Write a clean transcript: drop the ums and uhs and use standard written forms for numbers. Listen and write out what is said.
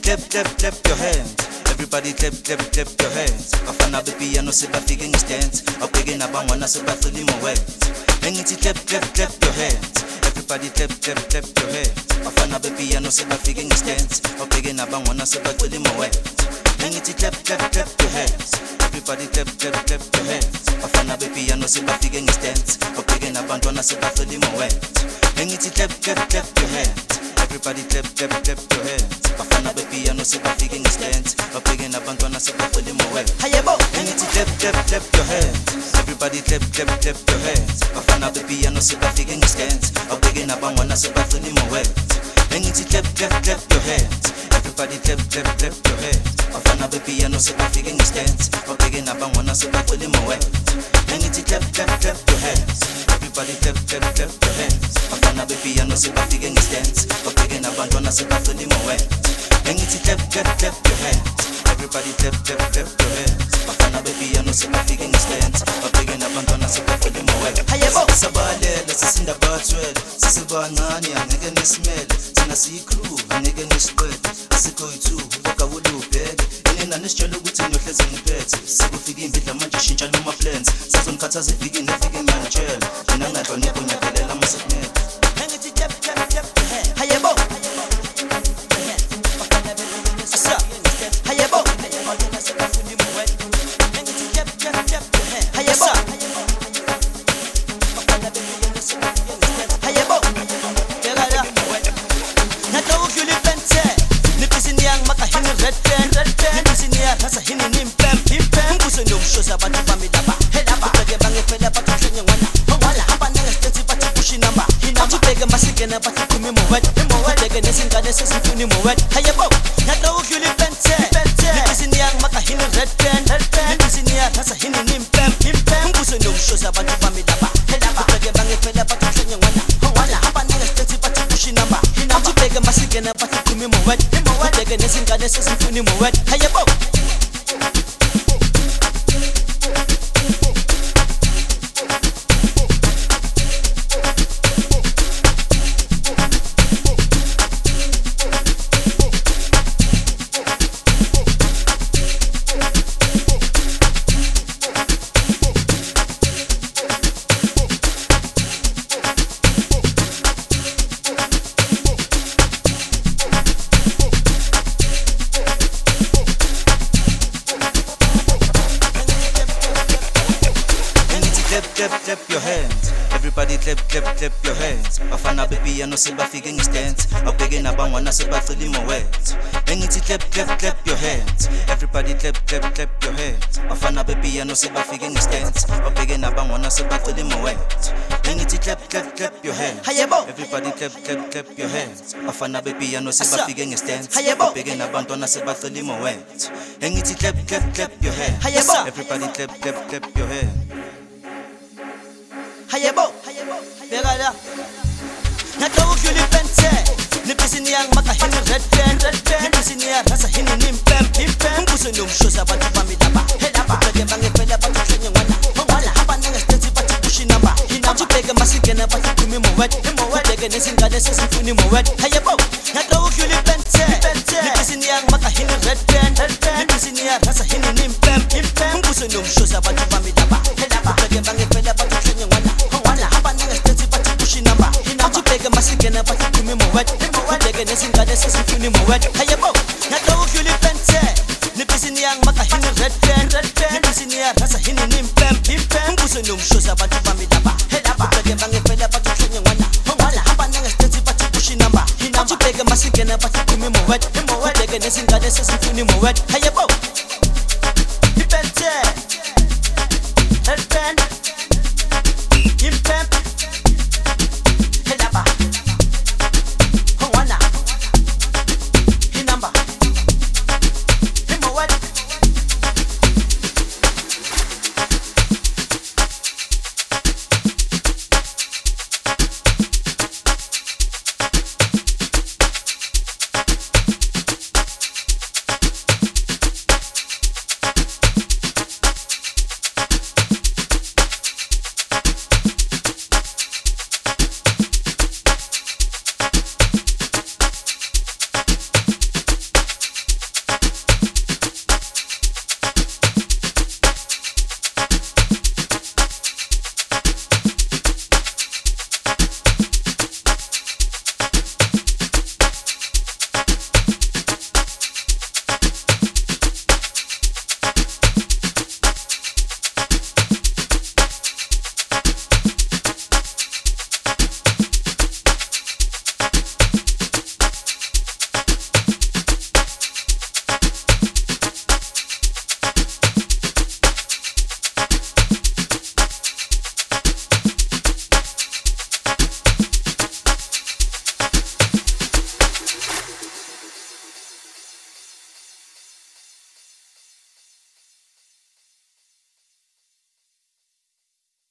clap your hands. Everybody clap your hands. Bafana bepiano sebafike ngestands. Abhekene abangwana sebafile imowet. Engithi clap your hands. Everybody clap your hands. Bafana bepiano sebafike ngestands. Abhekene abangwana sebafile imowet. Engithi clap your hands. Everybody clap your hands. Bafana bepiano sebafike ngestands. Abhekene abantwana sebafile imowet. Engithi clap your hands. Everybody clap your hands. Bafana bepiano sebafike ngestands. Abhekene abantwana sebafile imowet. Engithi clap your hands. Everybody clap your hands. Bafana bepiano sebafike ngestands. Abhekene abangwana sebafile imowet. Engithi clap your hands. Everybody clap your hands. Bafana bepiano sebafike ngestands. Abhekene abangwana sebafile imowet. Engithi clap your hands. Everybody clap your hands. Bafana bepiano sebafike ngestands. Abhekene abantwana sebafile imowet. Engithi clap your hands. Everybody clap your hands. Bafana bepiano sebafike ngestands. Abhekene abantwana sebafile imowet. Sabalele sisindabathwele. Sisibancane angeke nisimele. Thina siyi-crew angeke nisiqede. Asikho yi-two okawule ubheke. Yena nisitshela ukuthi ngiyohlezi ngiphethe. Sekufika imbidla manje shintsha noma plans. Sazongikhathaza eviki neviki ngiyangitshela. Mina ngadlonipho ngiyaphelela amaseknet. Engithi clap your hands. Hayebo. Clap your hands. Everybody clap your hands. Bafana bepiano sebafike ngestands. Abhekene abangwana sebafile imowet. Engithi clap your hands. Everybody clap your hands. Bafana bepiano sebafike ngestands. Abhekene abangwana sebafile imowet. Engithi clap your hands. Everybody clap your hands. Bafana bepiano sebafike ngestands. Abhekene abantwana sebafile imowet. Engithi clap your hands. Everybody clap your hands. Hayebo, begala. Natawukyuli pente. Nibisini yang makahini red pen. Nibisini ya rasa hini nimpem. Mbuso numshosa batu pamidaba. Upege bange pele batu chenye wana. Hapa nanga steti batu kushi namba. Upege masigena batu kumi mowet. Upege nesingane sesifuni mowet. Hayebo, natawukyuli pente. Nibisini yang makahini red pen. Nibisini ya rasa hini nimpem. Mbuso numshosa batu pamidaba. Upege bange pele batu chenye wana. Masigena batu kumi mowet. Upege nesingane sesifuni mowet. Hayebo, natawukyuli pente. Nibisini yang makahini red pen. Nibisini ya rasa hini nimpem. Mbuso numshosa batu pamidaba. Upege bange pele batu chenye wana. Hapa nanga steti batu kushi namba. Upege masigena batu kumi mowet. Upege nesingane sesifuni mowet. Hayebo.